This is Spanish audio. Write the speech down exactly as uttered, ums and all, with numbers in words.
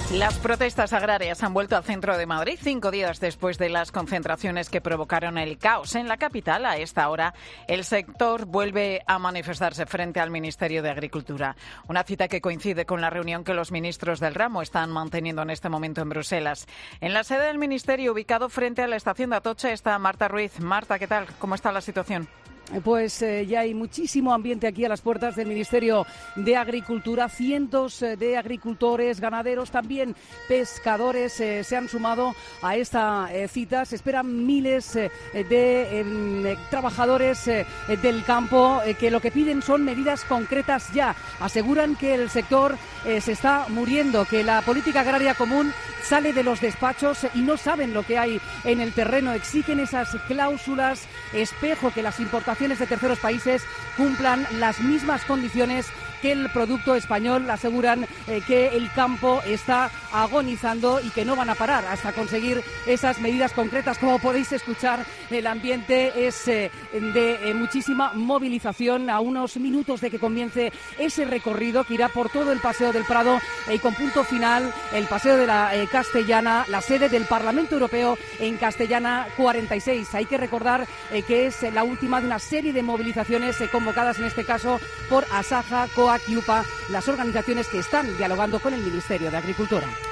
Las protestas agrarias han vuelto al centro de Madrid cinco días después de las concentraciones que provocaron el caos en la capital. A esta hora, el sector vuelve a manifestarse frente al Ministerio de Agricultura. Una cita que coincide con la reunión que los ministros del ramo están manteniendo en este momento en Bruselas. En la sede del Ministerio, ubicado frente a la estación de Atocha, está Marta Ruiz. Marta, ¿qué tal? ¿Cómo está la situación? Pues eh, ya hay muchísimo ambiente aquí a las puertas del Ministerio de Agricultura. Cientos eh, de agricultores, ganaderos, también pescadores eh, se han sumado a esta eh, cita. Se esperan miles eh, de eh, trabajadores eh, del campo eh, que lo que piden son medidas concretas ya. Aseguran que el sector eh, se está muriendo, que la política agraria común sale de los despachos y no saben lo que hay en el terreno. Exigen esas cláusulas espejo, que las importaciones de terceros países cumplan las mismas condiciones que el producto español. Aseguran eh, que el campo está agonizando y que no van a parar hasta conseguir esas medidas concretas. Como podéis escuchar, el ambiente es eh, de eh, muchísima movilización a unos minutos de que comience ese recorrido que irá por todo el Paseo del Prado eh, y con punto final el Paseo de la eh, Castellana, la sede del Parlamento Europeo en Castellana cuarenta y seis. Hay que recordar eh, que es la última de una serie de movilizaciones eh, convocadas en este caso por Asaja, COAC y UPA, las organizaciones que están dialogando con el Ministerio de Agricultura.